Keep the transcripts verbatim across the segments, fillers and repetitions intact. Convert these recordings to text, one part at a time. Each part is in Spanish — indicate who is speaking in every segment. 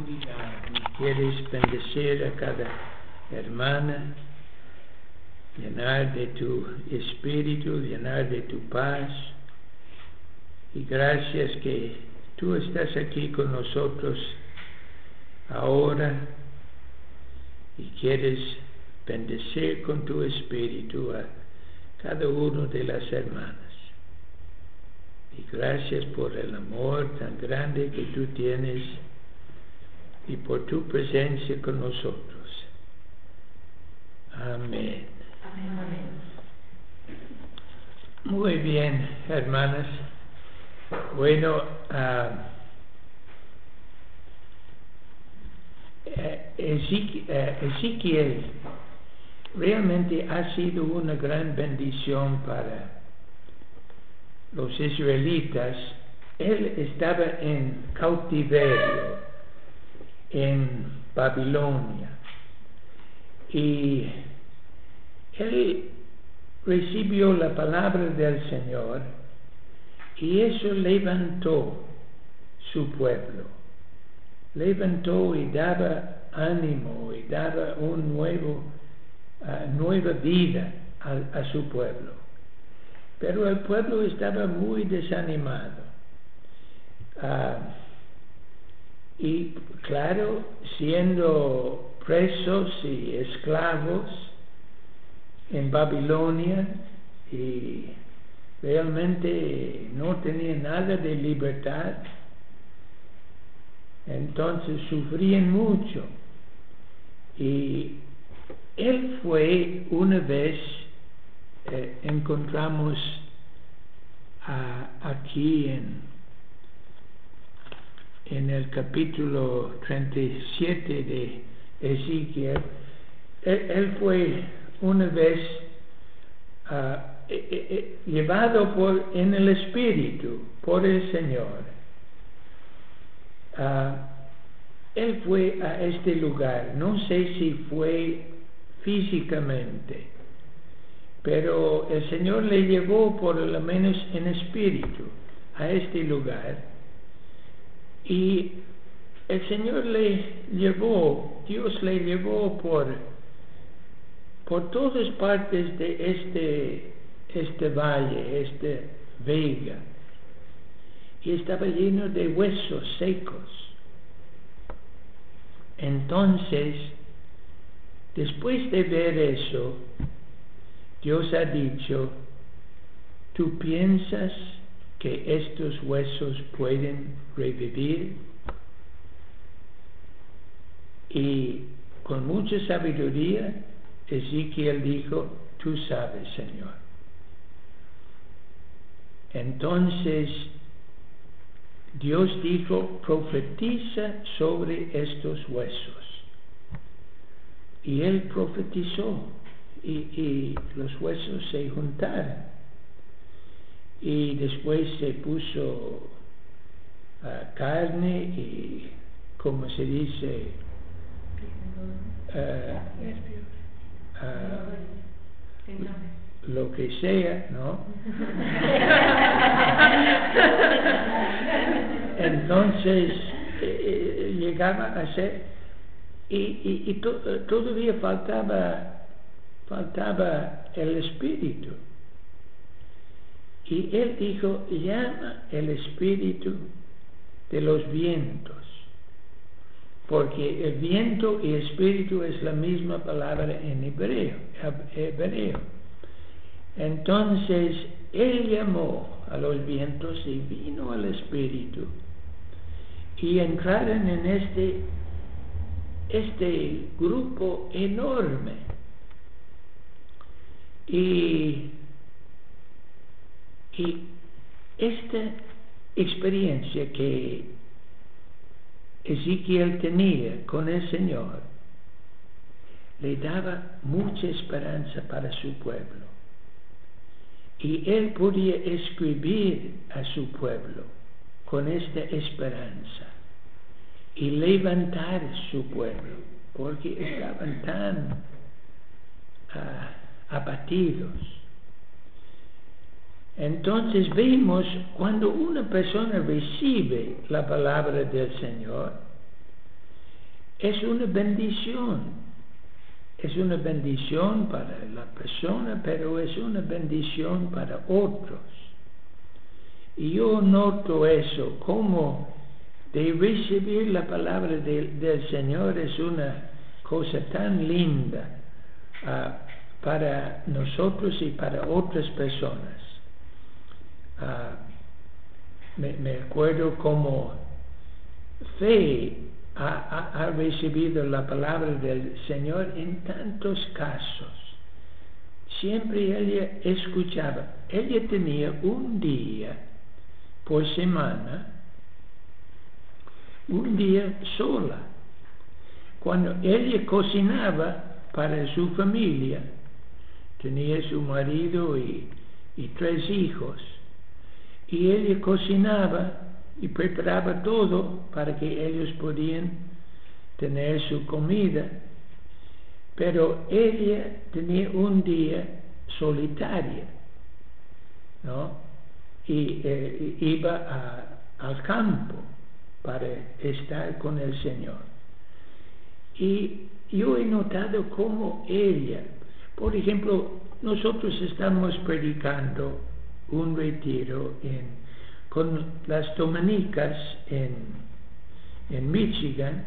Speaker 1: y quieres bendecir a cada hermana, llenar de tu espíritu, llenar de tu paz. Y gracias que tú estás aquí con nosotros ahora y quieres bendecir con tu espíritu a cada uno de las hermanas. Y gracias por el amor tan grande que tú tienes y por tu presencia con nosotros. Amén.
Speaker 2: Amén.
Speaker 1: Muy bien, hermanas. Bueno, uh, Ezequiel realmente ha sido una gran bendición para los israelitas. Él estaba en cautiverio en Babilonia y él recibió la palabra del Señor y eso levantó su pueblo, levantó y daba ánimo y daba un nuevo, uh, nueva vida a, a su pueblo. Pero el pueblo estaba muy desanimado. Uh, y claro, siendo presos y esclavos en Babilonia, y realmente no tenían nada de libertad, entonces sufrían mucho. Y él fue una vez, eh, encontramos uh, aquí en, en el capítulo treinta y siete de Ezequiel, él, él fue una vez uh, eh, eh, llevado por, en el Espíritu por el Señor. Uh, él fue a este lugar, no sé si fue físicamente, pero el Señor le llevó por lo menos en espíritu a este lugar, y el Señor le llevó, Dios le llevó por, por todas partes de este, este valle, este vega, y estaba lleno de huesos secos. Entonces, después de ver eso, Dios ha dicho: ¿tú piensas que estos huesos pueden revivir? Y con mucha sabiduría, Ezequiel dijo: tú sabes, Señor. Entonces, Dios dijo: profetiza sobre estos huesos. Y él profetizó, y, y los huesos se juntaron. Y después se puso uh, carne y, como se dice, uh, uh, lo que sea, ¿no? Entonces eh, llegaba a ser, y, y, y to, todavía faltaba faltaba el espíritu, y él dijo: llama el espíritu de los vientos, porque el viento y espíritu es la misma palabra en hebreo, hebreo. Entonces él llamó a los vientos y vino al espíritu, y entraron en este este grupo enorme, y y esta experiencia que Ezequiel tenía con el Señor le daba mucha esperanza para su pueblo, y él podía escribir a su pueblo con esta esperanza y levantar su pueblo, porque estaban tan uh, abatidos. Entonces vemos, cuando una persona recibe la palabra del Señor, es una bendición. Es una bendición para la persona, pero es una bendición para otros. Y yo noto eso, como de recibir la palabra de, del Señor es una cosa tan linda uh, para nosotros y para otras personas. Uh, me, me acuerdo como Fe Ha, ha, ha recibido la palabra del Señor en tantos casos. Siempre ella escuchaba. Ella tenía un día por semana, un día sola. Cuando ella cocinaba para su familia, tenía su marido y, y tres hijos, y ella cocinaba y preparaba todo para que ellos podían tener su comida, pero ella tenía un día solitaria, ¿no? Y eh, iba a, al campo para estar con el Señor. Y yo he notado cómo ella, por ejemplo, nosotros estamos predicando un retiro en con las dominicas en, en Michigan,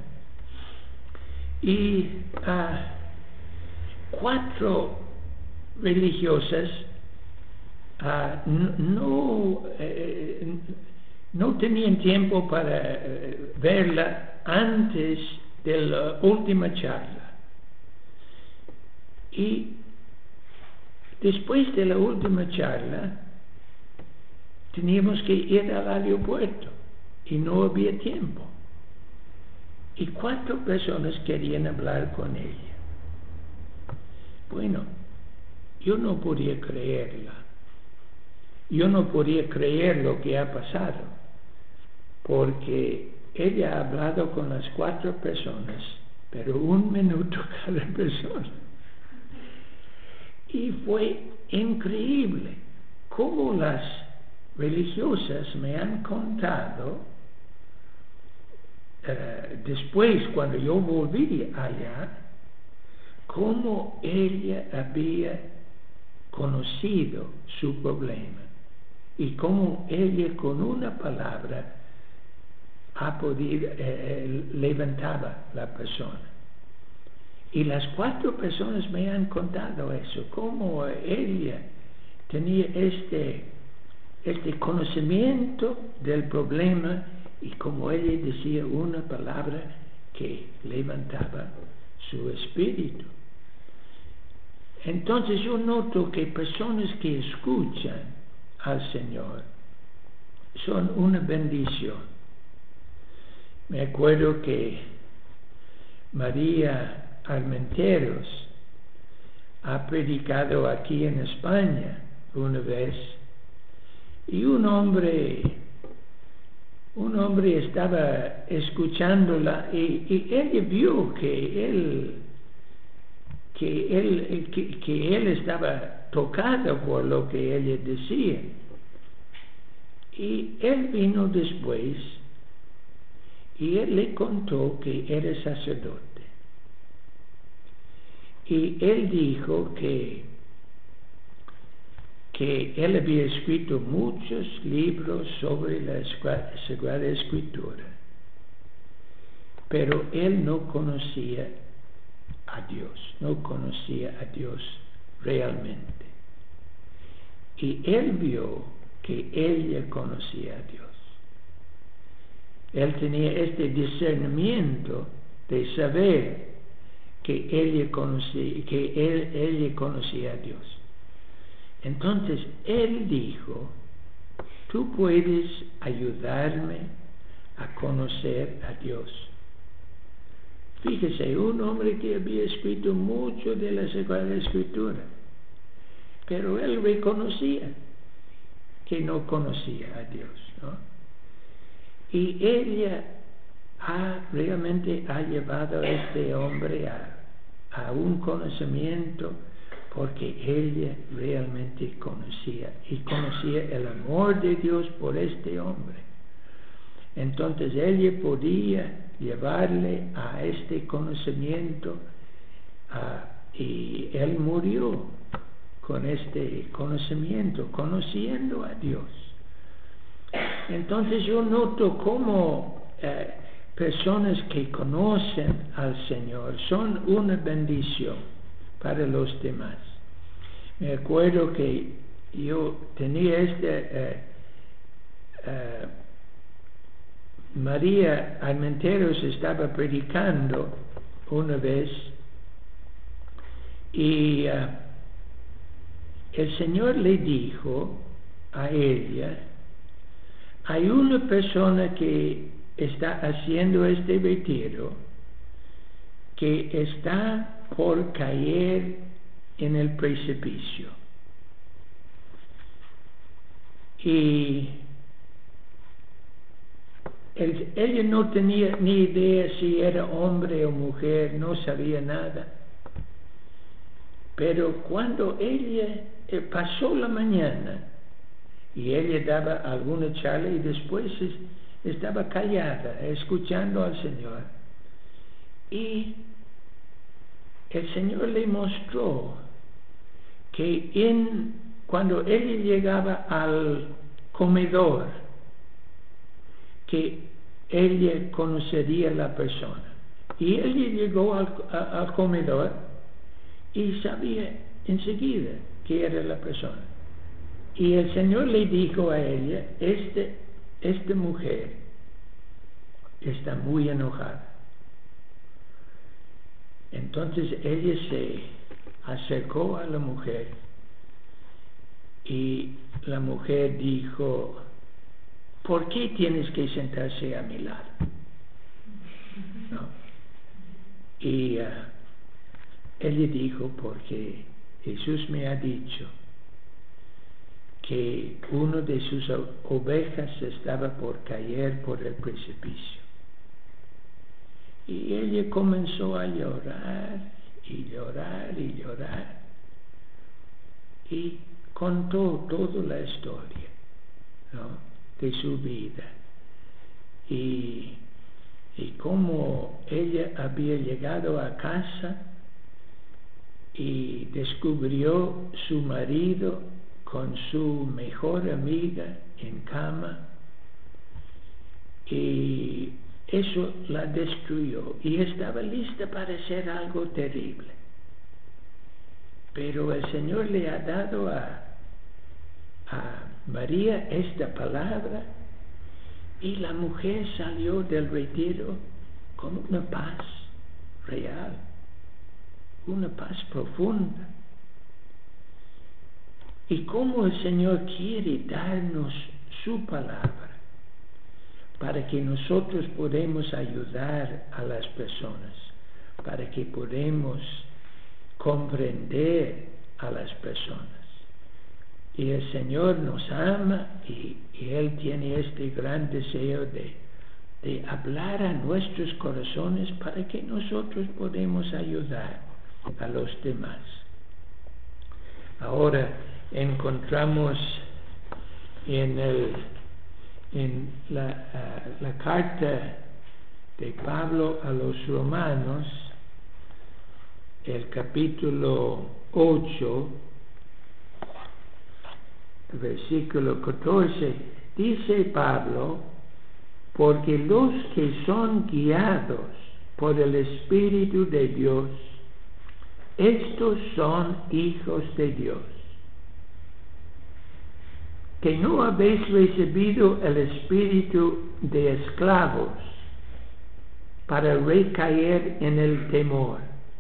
Speaker 1: y uh, cuatro religiosas uh, no, no, eh, no tenían tiempo para eh, verla antes de la última charla. Y después de la última charla, teníamos que ir al aeropuerto y no había tiempo. Y cuatro personas querían hablar con ella. Bueno, yo no podía creerla. Yo no podía creer lo que ha pasado, porque ella ha hablado con las cuatro personas, pero un minuto cada persona. Y fue increíble cómo las religiosas me han contado uh, después, cuando yo volví allá, cómo ella había conocido su problema y cómo ella con una palabra ha podido eh, levantaba la persona. Y las cuatro personas me han contado eso, cómo ella tenía este este conocimiento del problema y como ella decía una palabra que levantaba su espíritu. Entonces yo noto que personas que escuchan al Señor son una bendición. Me acuerdo que María Armenteros ha predicado aquí en España una vez. Y un hombre, un hombre estaba escuchándola y, y ella vio que él, que él, que, que él estaba tocado por lo que ella decía. Y él vino después y él le contó que era sacerdote. Y él dijo que que él había escrito muchos libros sobre la Sagrada Escritura, pero él no conocía a Dios, no conocía a Dios realmente. Y él vio que ella conocía a Dios. Él tenía este discernimiento de saber que ella conocía, que él, ella conocía a Dios. Entonces él dijo, tú puedes ayudarme a conocer a Dios. Fíjese, un hombre que había escrito mucho de la Sagrada Escritura, pero él reconocía que no conocía a Dios, ¿no? Y ella ha, realmente ha llevado a este hombre a, a un conocimiento, porque ella realmente conocía y conocía el amor de Dios por este hombre. Entonces ella podía llevarle a este conocimiento, uh, y él murió con este conocimiento, conociendo a Dios. Entonces yo noto cómo eh, personas que conocen al Señor son una bendición para los demás. Me acuerdo que yo tenía este eh, eh, María Armenteros estaba predicando una vez y uh, el Señor le dijo a ella: hay una persona que está haciendo este retiro que está por caer en el precipicio. Y él, ella no tenía ni idea si era hombre o mujer, no sabía nada. Pero cuando ella eh, pasó la mañana y ella daba alguna charla y después es, estaba callada, escuchando al Señor, y el Señor le mostró que en, cuando ella llegaba al comedor, que ella conocería a la persona. Y ella llegó al, a, al comedor y sabía enseguida que era la persona. Y el Señor le dijo a ella: este, esta mujer está muy enojada. Entonces ella se acercó a la mujer y la mujer dijo: ¿por qué tienes que sentarse a mi lado? ¿No? Y uh, ella dijo: porque Jesús me ha dicho que uno de sus ovejas estaba por caer por el precipicio. Y ella comenzó a llorar y llorar y llorar y contó toda la historia, ¿no?, de su vida y, y cómo ella había llegado a casa y descubrió su marido con su mejor amiga en cama, y eso la destruyó y estaba lista para hacer algo terrible. Pero el Señor le ha dado a, a María esta palabra, y la mujer salió del retiro con una paz real, una paz profunda. Y cómo el Señor quiere darnos su palabra para que nosotros podamos ayudar a las personas, para que podamos comprender a las personas. Y el Señor nos ama y, y Él tiene este gran deseo de, de hablar a nuestros corazones para que nosotros podamos ayudar a los demás. Ahora encontramos en, el, en la, uh, la carta de Pablo a los Romanos, el capítulo ocho, versículo catorce, dice Pablo: porque los que son guiados por el Espíritu de Dios, estos son hijos de Dios. Que no habéis recibido el espíritu de esclavos para recaer en el temor.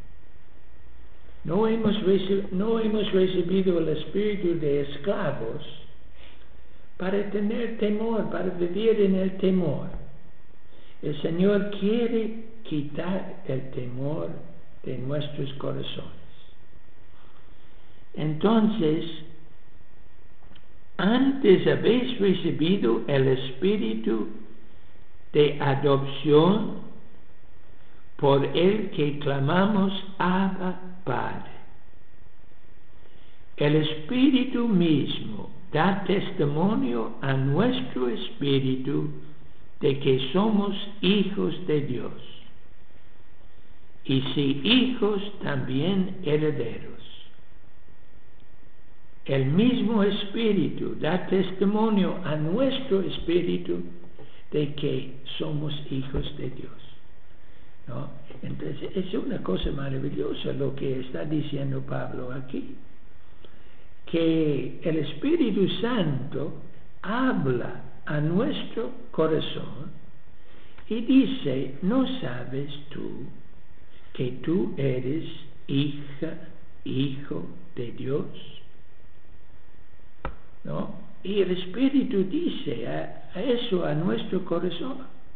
Speaker 1: No hemos, no hemos recibido el espíritu de esclavos para tener temor, para vivir en el temor. El Señor quiere quitar el temor de nuestros corazones. Entonces, antes habéis recibido el espíritu de adopción, por el que clamamos Abba, Padre. El Espíritu mismo da testimonio a nuestro espíritu de que somos hijos de Dios. Y si hijos, también herederos. El mismo Espíritu da testimonio a nuestro espíritu de que somos hijos de Dios, ¿no? Entonces es una cosa maravillosa lo que está diciendo Pablo aquí, que el Espíritu Santo habla a nuestro corazón y dice: ¿no sabes tú que tú eres hija, hijo de Dios? ¿No? Y el Espíritu dice a, a eso a nuestro corazón,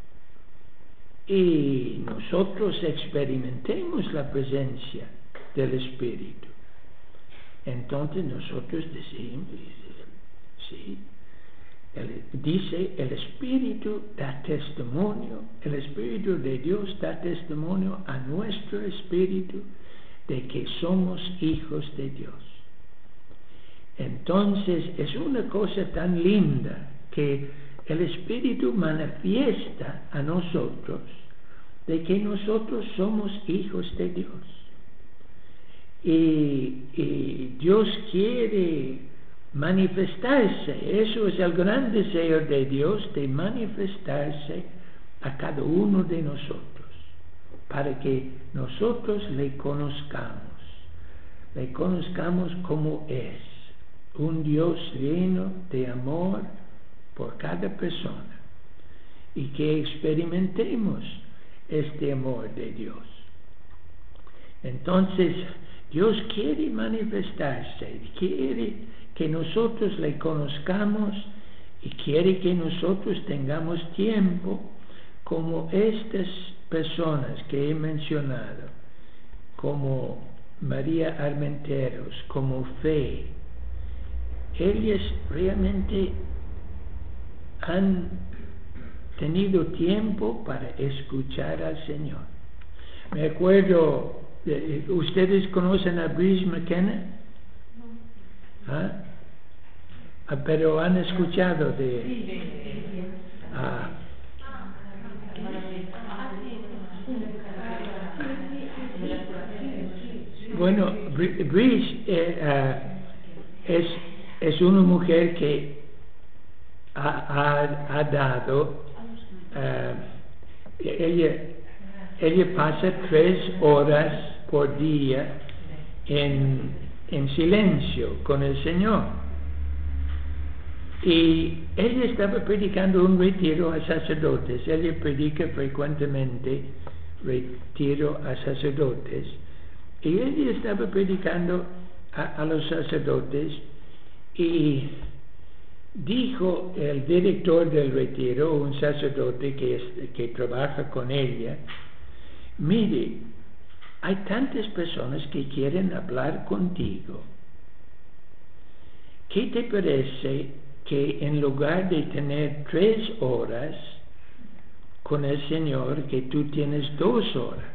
Speaker 1: y nosotros experimentemos la presencia del Espíritu. Entonces nosotros decimos, sí, el, dice el Espíritu da testimonio, el Espíritu de Dios da testimonio a nuestro espíritu de que somos hijos de Dios. Entonces es una cosa tan linda que el Espíritu manifiesta a nosotros de que nosotros somos hijos de Dios. Y, y Dios quiere manifestarse. Eso es el gran deseo de Dios, de manifestarse a cada uno de nosotros, para que nosotros le conozcamos, le conozcamos como es. Un Dios lleno de amor por cada persona, y que experimentemos este amor de Dios. Entonces Dios quiere manifestarse, quiere que nosotros le conozcamos y quiere que nosotros tengamos tiempo como estas personas que he mencionado, como María Armenteros, como Fe. Ellas realmente han tenido tiempo para escuchar al Señor. Me acuerdo, ¿ustedes conocen a Bruce McKenna? ¿Ah? Ah, pero han escuchado de él. Ah. Bueno, Bruce eh, uh, es Es una mujer que ha, ha, ha dado, uh, ella, ella pasa tres horas por día en, en silencio con el Señor. Y ella estaba predicando un retiro a sacerdotes. Ella predica frecuentemente retiro a sacerdotes. Y ella estaba predicando a, a los sacerdotes. Y dijo el director del retiro, un sacerdote que, es, que trabaja con ella: mire, hay tantas personas que quieren hablar contigo. ¿Qué te parece que en lugar de tener tres horas con el Señor, que tú tienes dos horas?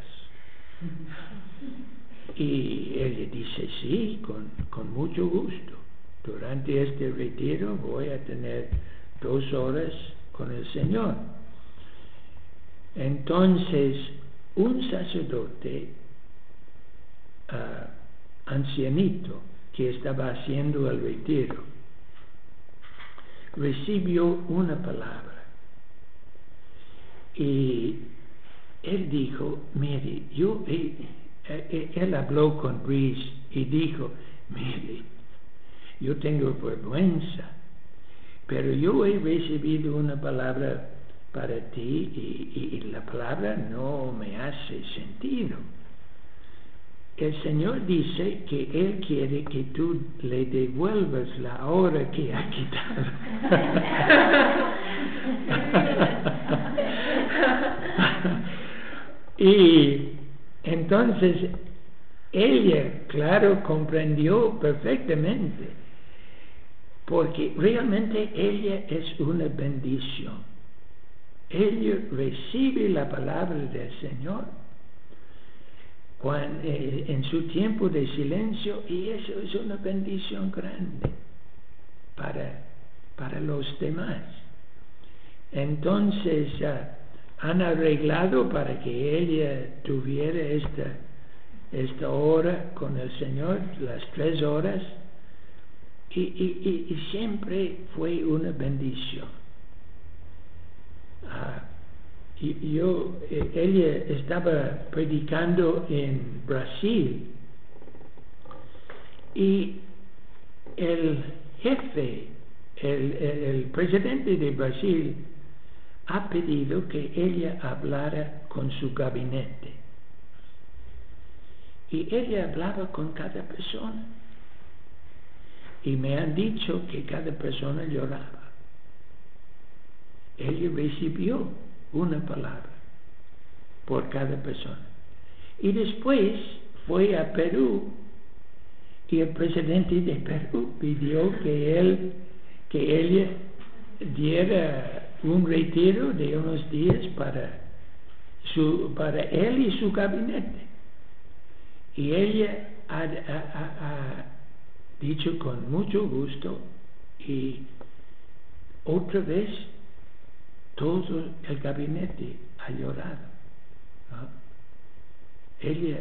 Speaker 1: Y ella dice: sí, con, con mucho gusto. Durante este retiro voy a tener dos horas con el Señor. Entonces, un sacerdote uh, ancianito que estaba haciendo el retiro recibió una palabra. Y él dijo: mire, yo, él, él habló con Bruce y dijo: mire, yo tengo vergüenza, pero yo he recibido una palabra para ti y, y, y la palabra no me hace sentido. El Señor dice que Él quiere que tú le devuelvas la hora que ha quitado. Y entonces ella, claro, comprendió perfectamente, porque realmente ella es una bendición. Ella recibe la palabra del Señor cuando, eh, en su tiempo de silencio, y eso es una bendición grande para, para los demás. Entonces uh, han arreglado para que ella tuviera esta, esta hora con el Señor, las tres horas, y, y, y, y siempre fue una bendición. Uh, y, yo, eh, ella estaba predicando en Brasil y el jefe, el, el, el presidente de Brasil ha pedido que ella hablara con su gabinete. Y ella hablaba con cada persona. Y me han dicho que cada persona lloraba. Ella recibió una palabra por cada persona. Y después fue a Perú y el presidente de Perú pidió que él, que ella diera un retiro de unos días para, su, para él y su gabinete. Y ella ha, ha, ha, ha dicho con mucho gusto, y otra vez todo el gabinete ha llorado, ¿no? Ella,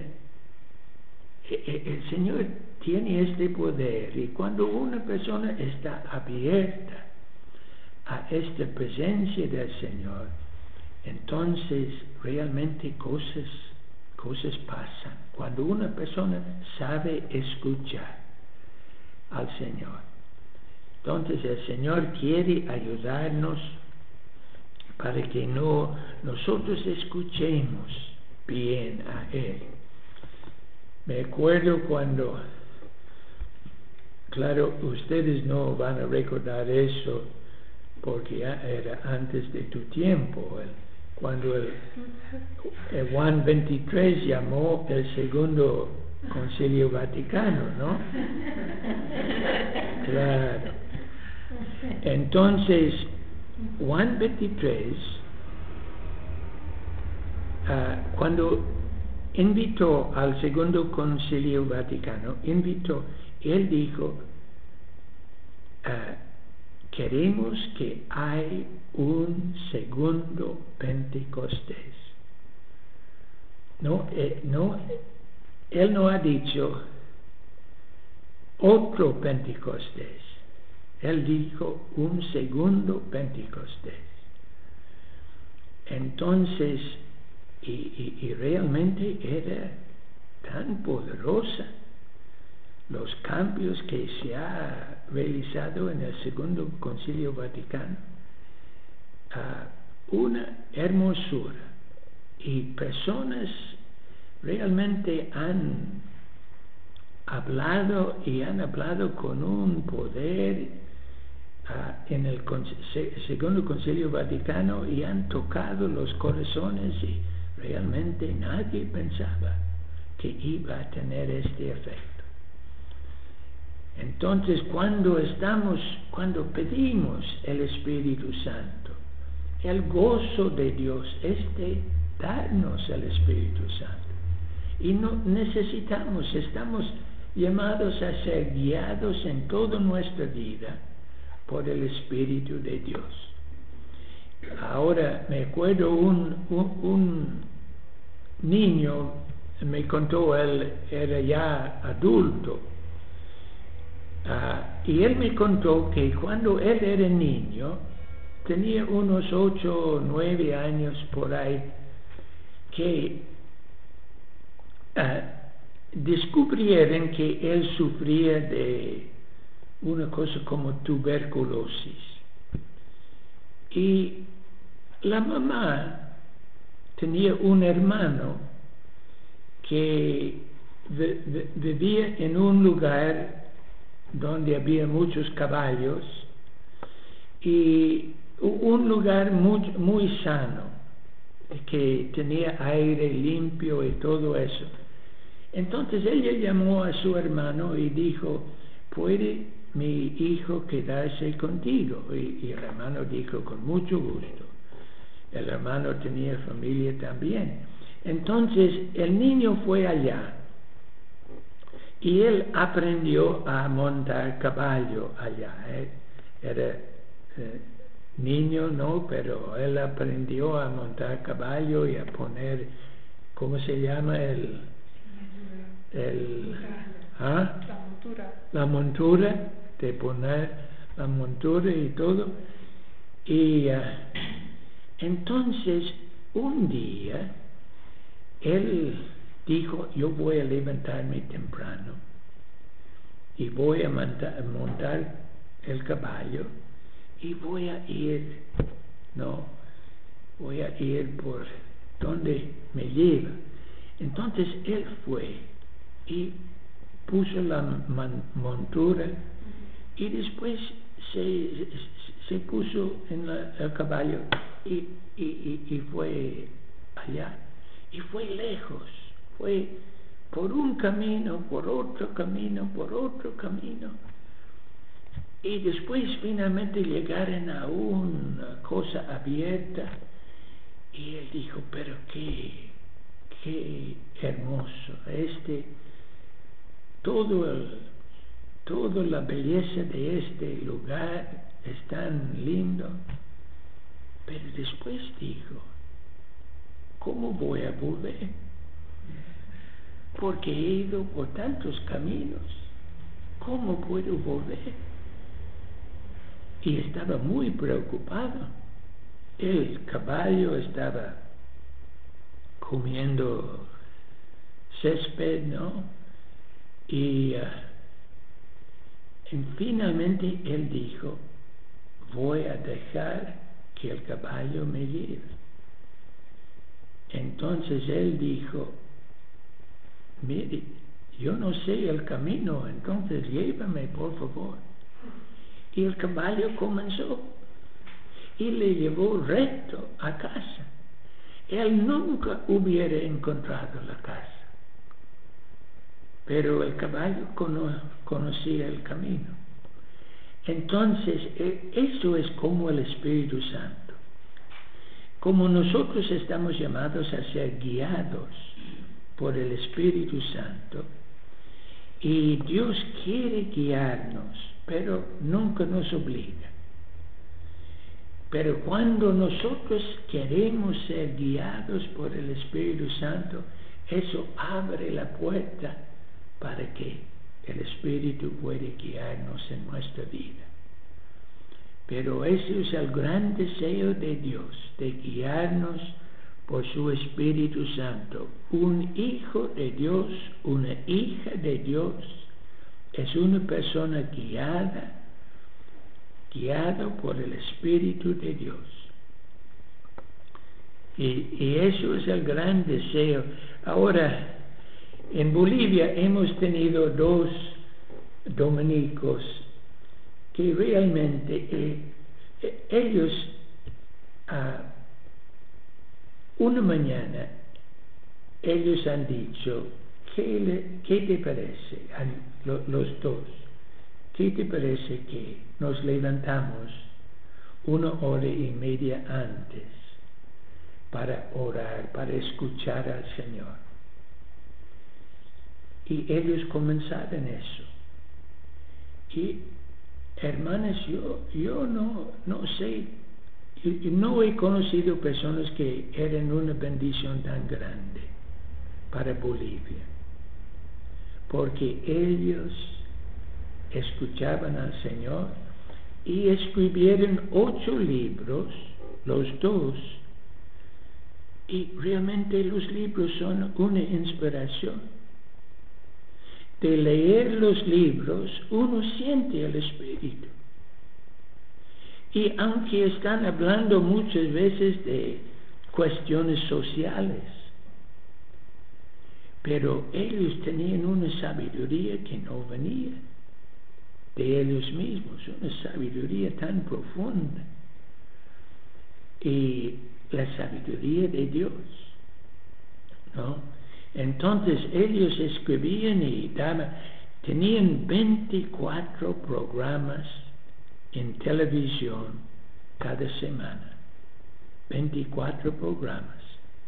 Speaker 1: el Señor tiene este poder, y cuando una persona está abierta a esta presencia del Señor, entonces realmente cosas, cosas pasan. Cuando una persona sabe escuchar al Señor, entonces el Señor quiere ayudarnos para que no nosotros escuchemos bien a Él. Me acuerdo cuando, claro, ustedes no van a recordar eso porque era antes de tu tiempo, cuando el, el Juan veintitrés llamó el segundo Concilio Vaticano, ¿no? Claro. Entonces, Juan veintitrés, uh, cuando invitó al segundo Concilio Vaticano, invitó, él dijo, uh, queremos que haya un segundo Pentecostés. No, eh, no, él no ha dicho otro Pentecostés. Él dijo un segundo Pentecostés. Entonces, y, y, y realmente era tan poderosa los cambios que se ha realizado en el segundo Concilio Vaticano, uh, una hermosura, y personas realmente han hablado y han hablado con un poder uh, en el segundo Concilio Vaticano, y han tocado los corazones, y realmente nadie pensaba que iba a tener este efecto. Entonces, cuando estamos, cuando pedimos el Espíritu Santo, el gozo de Dios es de darnos el Espíritu Santo. Y no necesitamos, estamos llamados a ser guiados en toda nuestra vida por el Espíritu de Dios. Ahora, me acuerdo un, un, un niño, me contó, él era ya adulto, Uh, y él me contó que cuando él era niño, tenía unos ocho o nueve años por ahí, que uh, descubrieron que él sufría de una cosa como tuberculosis. Y la mamá tenía un hermano que vivía en un lugar donde había muchos caballos, y un lugar muy, muy sano, que tenía aire limpio y todo eso. Entonces ella llamó a su hermano y dijo, ¿puede mi hijo quedarse contigo? Y, y el hermano dijo, con mucho gusto. El hermano tenía familia también. Entonces el niño fue allá, y él aprendió a montar caballo allá. ¿eh? Era, eh, niño, no, pero él aprendió a montar caballo y a poner, ¿cómo se llama? El, el, ¿ah?
Speaker 2: La montura.
Speaker 1: La montura, de poner la montura y todo. Y uh, entonces, un día, él dijo, yo voy a levantarme temprano y voy a montar, montar el caballo y voy a ir, no, voy a ir por donde me lleva. Entonces él fue y puso la man, montura y después se, se puso en la, el caballo y, y, y, y fue allá. Y fue lejos, fue por un camino, por otro camino, por otro camino. Y después finalmente llegaron a una cosa abierta. Y él dijo, pero qué, qué hermoso, este, todo el, toda la belleza de este lugar es tan lindo. Pero después dijo, ¿cómo voy a volver? Porque he ido por tantos caminos. ¿Cómo puedo volver? Y estaba muy preocupado. El caballo estaba comiendo césped, ¿no? Y, uh, y finalmente él dijo, voy a dejar que el caballo me lleve. Entonces él dijo, mire, yo no sé el camino, entonces llévame por favor. Y el caballo comenzó y le llevó recto a casa. Él nunca hubiera encontrado la casa, pero el caballo cono, conocía el camino. Entonces eso es como el Espíritu Santo. Como nosotros estamos llamados a ser guiados por el Espíritu Santo, y Dios quiere guiarnos, pero nunca nos obliga. Pero cuando nosotros queremos ser guiados por el Espíritu Santo, eso abre la puerta para que el Espíritu puede guiarnos en nuestra vida. Pero ese es el gran deseo de Dios, de guiarnos por su Espíritu Santo. Un hijo de Dios, una hija de Dios, es una persona guiada, guiada por el Espíritu de Dios. Y, y eso es el gran deseo. Ahora, en Bolivia hemos tenido dos dominicos que realmente eh, eh, ellos uh, una mañana ellos han dicho, ¿qué, le, qué te parece? Lo, los dos, ¿qué te parece que nos levantamos una hora y media antes para orar, para escuchar al Señor? Y ellos comenzaron eso. Y hermanas, yo, yo no, no sé, yo no he conocido personas que eran una bendición tan grande para Bolivia, porque ellos escuchaban al Señor y escribieron ocho libros, los dos, y realmente los libros son una inspiración. De leer los libros, uno siente el Espíritu. Y aunque están hablando muchas veces de cuestiones sociales, pero ellos tenían una sabiduría que no venía de ellos mismos, una sabiduría tan profunda. Y la sabiduría de Dios, ¿no? Entonces ellos escribían y daban, tenían veinticuatro programas en televisión cada semana, veinticuatro programas.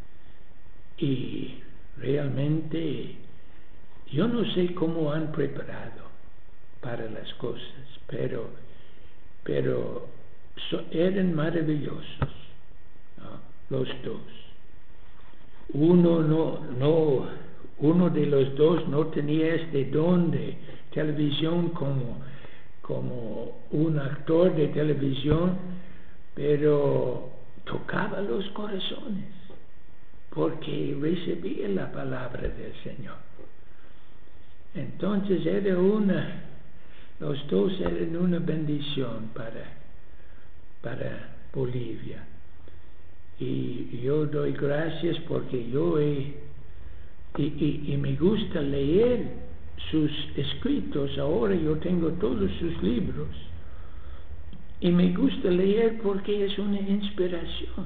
Speaker 1: Y realmente yo no sé cómo han preparado para las cosas, pero, pero so, eran maravillosos, ¿no? Los dos. Uno no, no, uno de los dos no tenía este don de televisión como, como un actor de televisión, pero tocaba los corazones, porque recibía la palabra del Señor. Entonces era una, los dos eran una bendición para, para Bolivia. Y yo doy gracias porque yo he, y, y, y me gusta leer sus escritos. Ahora yo tengo todos sus libros. Y me gusta leer porque es una inspiración.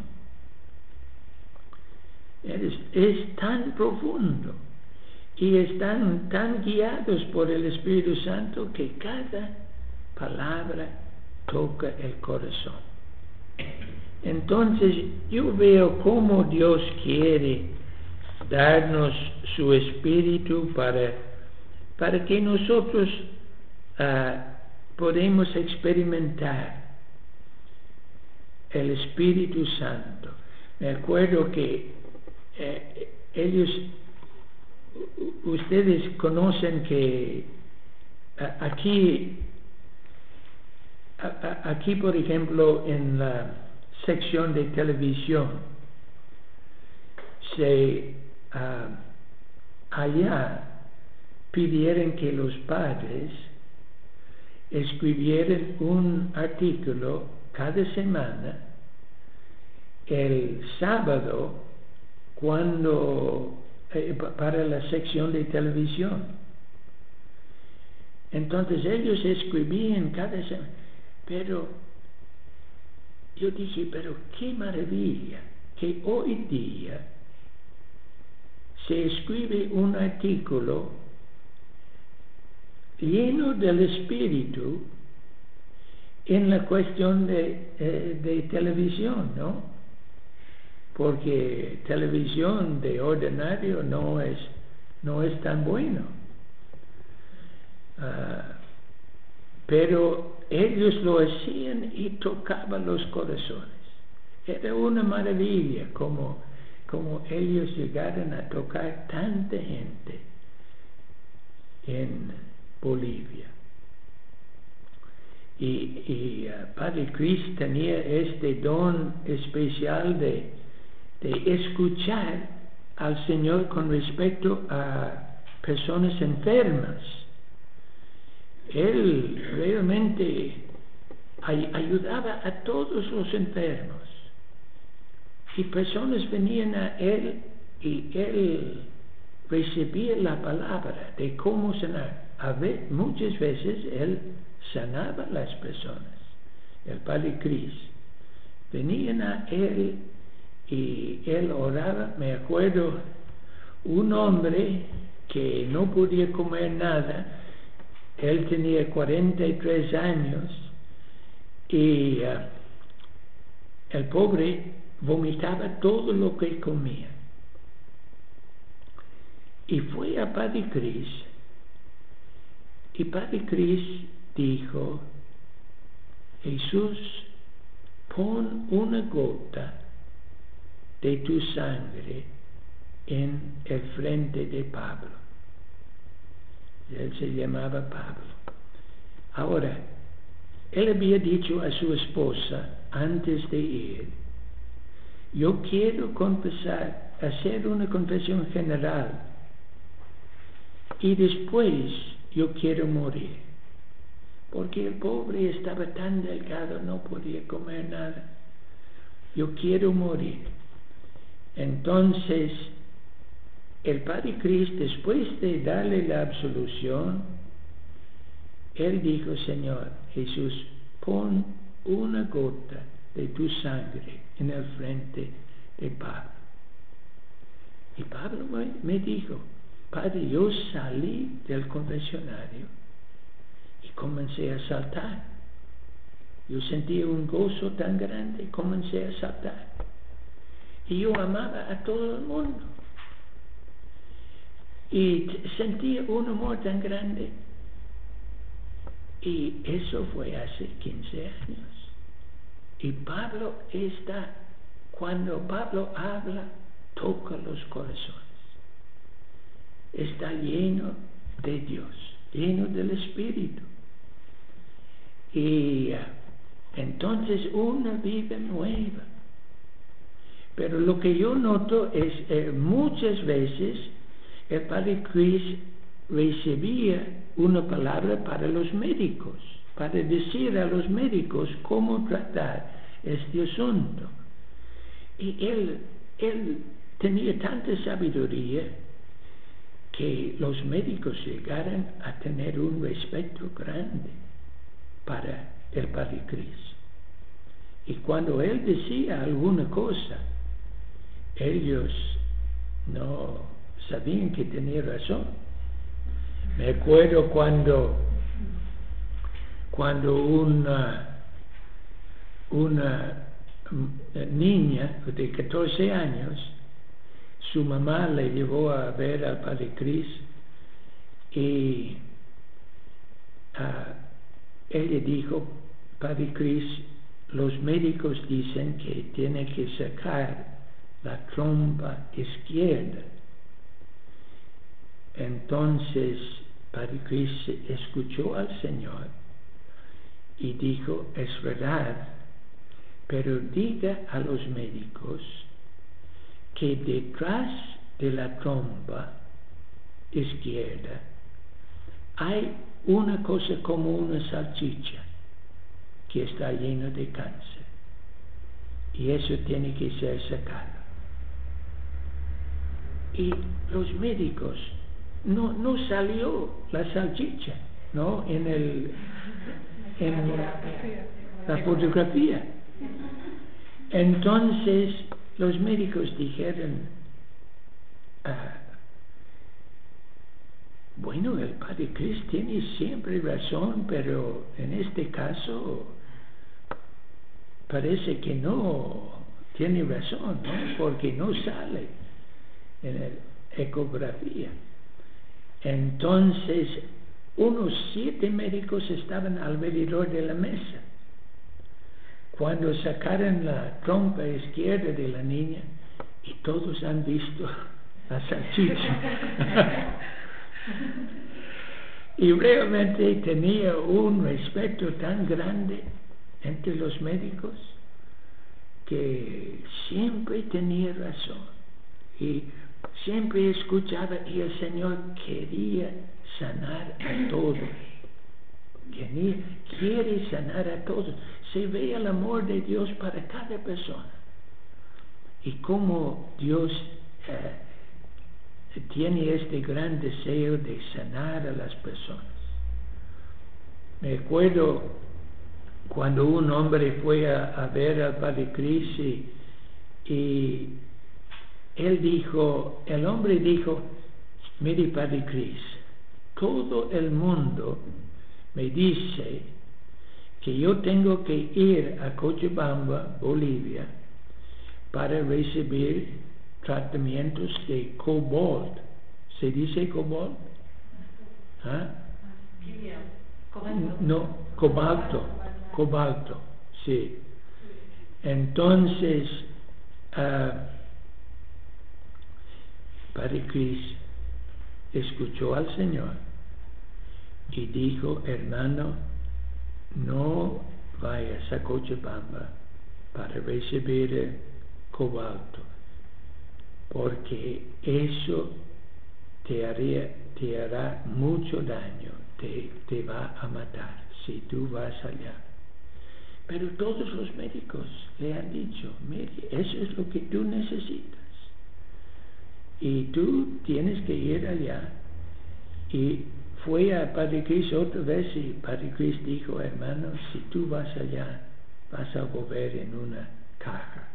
Speaker 1: Es, es tan profundo y están tan guiados por el Espíritu Santo que cada palabra toca el corazón. Entonces yo veo cómo Dios quiere darnos su Espíritu para, para que nosotros uh, podamos experimentar el Espíritu Santo. Me acuerdo que eh, ellos, ustedes conocen que uh, aquí, uh, aquí por ejemplo en la sección de televisión, se uh, allá pidieron que los padres escribieran un artículo cada semana el sábado cuando eh, para la sección de televisión. Entonces ellos escribían cada semana, pero yo dije, pero qué maravilla que hoy día se escribe un artículo lleno del Espíritu en la cuestión de, eh, de televisión, ¿no? Porque televisión de ordinario no es, no es tan bueno. Uh, pero ellos lo hacían y tocaban los corazones. Era una maravilla como, como ellos llegaron a tocar tanta gente en Bolivia. Y, y uh, Padre Chris tenía este don especial de, de escuchar al Señor con respecto a personas enfermas. Él realmente ay, ayudaba a todos los enfermos. Y personas venían a Él y Él recibía la palabra de cómo sanar. A ver, muchas veces Él sanaba a las personas. El Padre Chris. Venían a Él y Él oraba. Me acuerdo un hombre que no podía comer nada. Él tenía cuarenta y tres años y uh, el pobre vomitaba todo lo que comía. Y fue a Padre Chris y Padre Chris dijo, Jesús, pon una gota de tu sangre en el frente de Pablo. Él se llamaba Pablo. Ahora, él había dicho a su esposa antes de ir, yo quiero confesar, hacer una confesión general y después yo quiero morir, porque el pobre estaba tan delgado, no podía comer nada. Yo quiero morir. Entonces el Padre Chris, después de darle la absolución, él dijo, Señor Jesús, pon una gota de tu sangre en el frente de Pablo. Y Pablo me, me dijo, Padre, yo salí del confesionario y comencé a saltar. Yo sentía un gozo tan grande, comencé a saltar. Y yo amaba a todo el mundo. Y sentía un amor tan grande. Y eso fue hace quince años. Y Pablo está, cuando Pablo habla, toca los corazones. Está lleno de Dios, lleno del Espíritu. Y uh, entonces una vida nueva. Pero lo que yo noto es eh, muchas veces el Padre Chris recibía una palabra para los médicos, para decir a los médicos cómo tratar este asunto. Y él, él tenía tanta sabiduría que los médicos llegaron a tener un respeto grande para el Padre Chris. Y cuando él decía alguna cosa, ellos no sabían que tenía razón. Me acuerdo cuando cuando una una niña de catorce años, su mamá le llevó a ver al Padre Chris y uh, ella dijo: Padre Chris, los médicos dicen que tiene que sacar la trompa izquierda. Entonces Padre Chris escuchó al Señor y dijo: es verdad, pero diga a los médicos que detrás de la trompa izquierda hay una cosa como una salchicha que está llena de cáncer, y eso tiene que ser sacado. Y los médicos, no, no salió la salchicha, ¿no? En el en la fotografía. Entonces los médicos dijeron: ah, bueno, el Padre Chris tiene siempre razón, pero en este caso parece que no tiene razón, ¿no? Porque no sale en la ecografía. Entonces unos siete médicos estaban alrededor de la mesa. Cuando sacaron la trompa izquierda de la niña, y todos han visto la salchicha. Y realmente tenía un respeto tan grande entre los médicos que siempre tenía razón y siempre escuchaba, y el Señor quería sanar a todos. Quería, quiere sanar a todos. Se ve el amor de Dios para cada persona y cómo Dios eh, tiene este gran deseo de sanar a las personas. Me acuerdo cuando un hombre fue a, a ver al Padre Chris y, y él dijo, el hombre dijo: mire, Padre Chris, todo el mundo me dice que yo tengo que ir a Cochabamba, Bolivia, para recibir tratamientos de cobalt. ¿Se dice cobalt? ¿Ah? No, cobalto, cobalto, sí. Entonces, uh, Padre Chris escuchó al Señor y dijo: hermano, no vayas a Cochabamba para recibir el cobalto, porque eso te, haría, te hará mucho daño, te, te va a matar si tú vas allá. Pero todos los médicos le han dicho: mire, eso es lo que tú necesitas y tú tienes que ir allá. Y fue a Padre Chris otra vez y Padre Chris dijo: hermano, si tú vas allá vas a volver en una caja.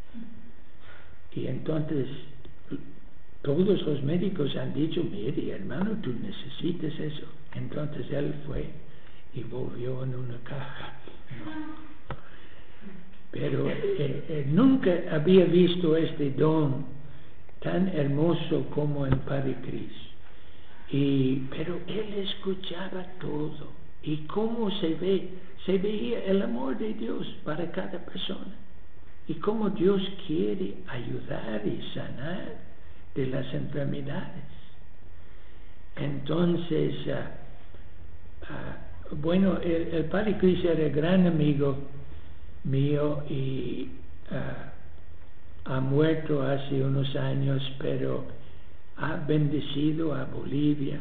Speaker 1: Y entonces todos los médicos han dicho: mire, hermano, tú necesitas eso. Entonces él fue y volvió en una caja, ¿no? Pero eh, eh, nunca había visto este don tan hermoso como en Padre Chris. Y, pero él escuchaba todo, y cómo se ve, se veía el amor de Dios para cada persona y cómo Dios quiere ayudar y sanar de las enfermedades. Entonces, uh, uh, bueno, el, el Padre Chris era gran amigo mío y uh, ha muerto hace unos años, pero ha bendecido a Bolivia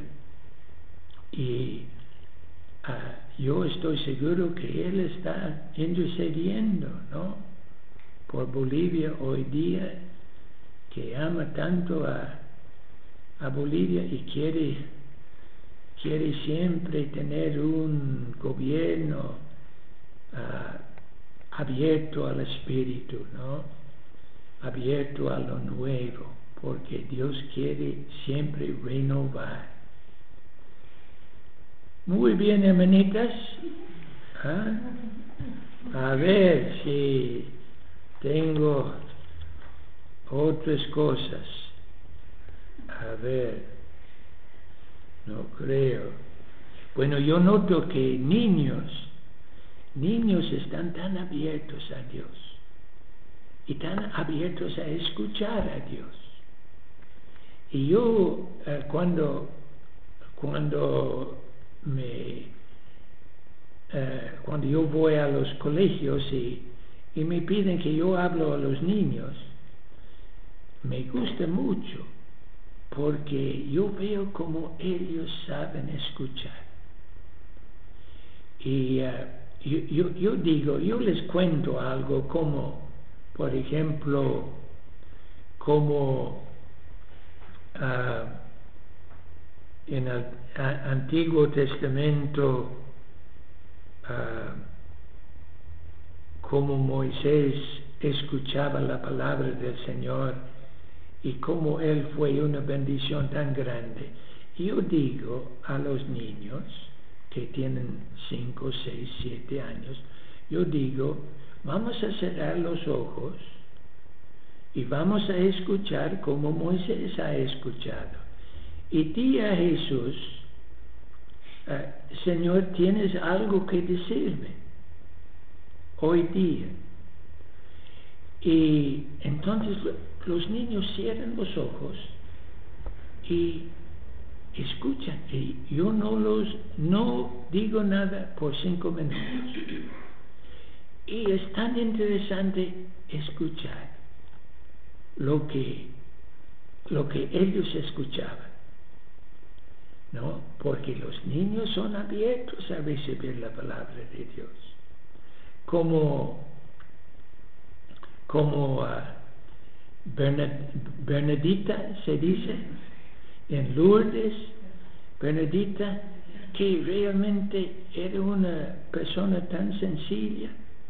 Speaker 1: y uh, yo estoy seguro que él está intercediendo, ¿no?, por Bolivia hoy día, que ama tanto a, a Bolivia y quiere, quiere siempre tener un gobierno uh, abierto al Espíritu, ¿no?, abierto a lo nuevo, porque Dios quiere siempre renovar. Muy bien, hermanitas. ¿Ah? A ver si tengo otras cosas. A ver, no creo. Bueno, yo noto que niños, niños están tan abiertos a Dios y tan abiertos a escuchar a Dios. Y yo eh, cuando cuando me eh, cuando yo voy a los colegios y, y me piden que yo hablo a los niños, me gusta mucho porque yo veo como ellos saben escuchar. Y uh, yo, yo, yo digo, yo les cuento algo como, por ejemplo, como uh, en el a, Antiguo Testamento, uh, como Moisés escuchaba la palabra del Señor y cómo él fue una bendición tan grande. Yo digo a los niños que tienen cinco, seis, siete años, yo digo, vamos a cerrar los ojos y vamos a escuchar como Moisés ha escuchado. Y di a Jesús, uh, Señor, ¿tienes algo que decirme hoy día? Y entonces los niños cierran los ojos y escuchan. Y yo no los no digo nada por cinco minutos. Y es tan interesante escuchar lo que lo que ellos escuchaban, ¿no? Porque los niños son abiertos a recibir la palabra de Dios. Como como uh, Bernadita se dice en Lourdes, Bernadita, que realmente era una persona tan sencilla.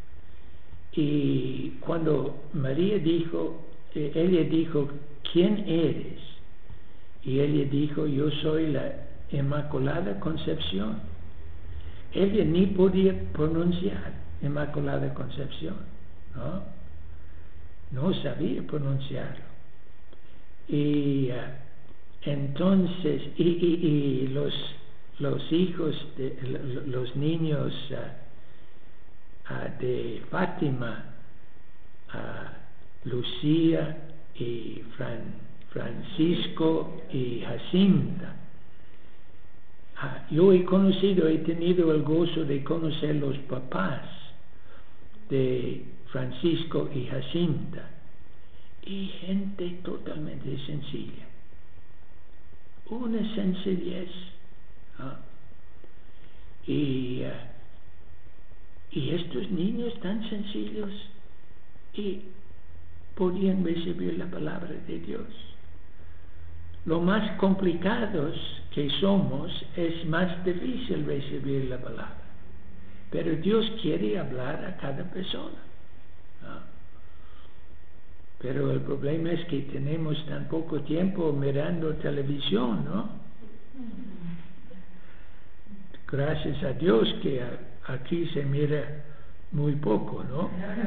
Speaker 1: Y cuando María dijo, eh, ella dijo, ¿quién eres? Y ella dijo, yo soy la Inmaculada Concepción. Ella ni podía pronunciar Inmaculada Concepción, ¿no? No sabía pronunciarlo. Y uh, entonces, y, y, y los, los hijos, de, los niños uh, uh, de Fátima, uh, Lucía y Fran, Francisco y Jacinta, uh, yo he conocido, he tenido el gozo de conocer los papás de Francisco y Jacinta, y gente totalmente sencilla, una sencillez, ¿ah? y, uh, y estos niños tan sencillos y podían recibir la palabra de Dios. Lo más complicados que somos es más difícil recibir la palabra, pero Dios quiere hablar a cada persona. ¿No? Pero el problema es que tenemos tan poco tiempo mirando televisión, ¿no? Gracias a Dios que a, aquí se mira muy poco, ¿no?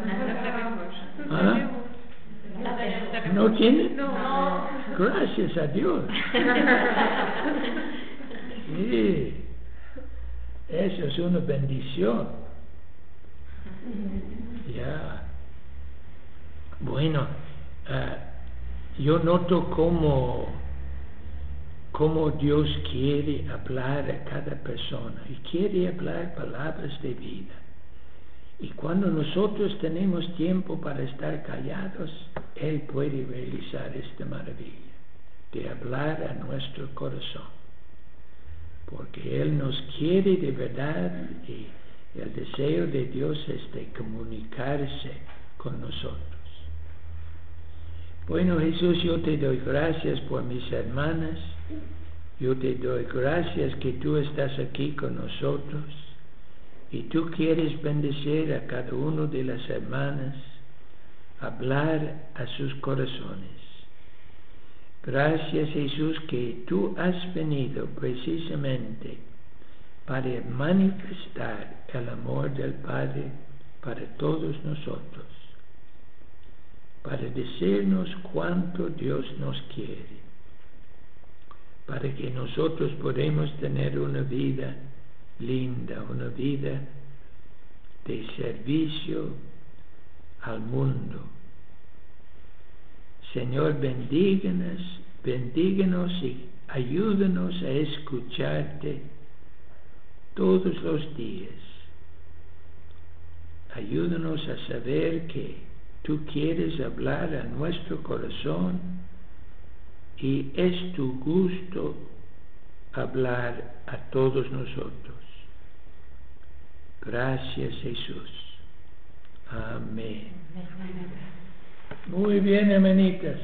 Speaker 1: ¿Ah? ¿No tiene?
Speaker 2: No.
Speaker 1: Gracias a Dios. Sí. Eso es una bendición. Ya. Bueno, uh, yo noto cómo, cómo Dios quiere hablar a cada persona y quiere hablar palabras de vida. Y cuando nosotros tenemos tiempo para estar callados, Él puede realizar esta maravilla de hablar a nuestro corazón. Porque Él nos quiere de verdad y el deseo de Dios es de comunicarse con nosotros. Bueno, Jesús, yo te doy gracias por mis hermanas. Yo te doy gracias que tú estás aquí con nosotros. Y tú quieres bendecir a cada uno de las hermanas, hablar a sus corazones. Gracias, Jesús, que tú has venido precisamente para manifestar el amor del Padre para todos nosotros, para decirnos cuánto Dios nos quiere, para que nosotros podamos tener una vida linda, una vida de servicio al mundo. Señor, bendíganos, bendíganos y ayúdanos a escucharte todos los días. Ayúdanos a saber que tú quieres hablar a nuestro corazón y es tu gusto hablar a todos nosotros. Gracias, Jesús. Amén. Muy bien, hermanitas.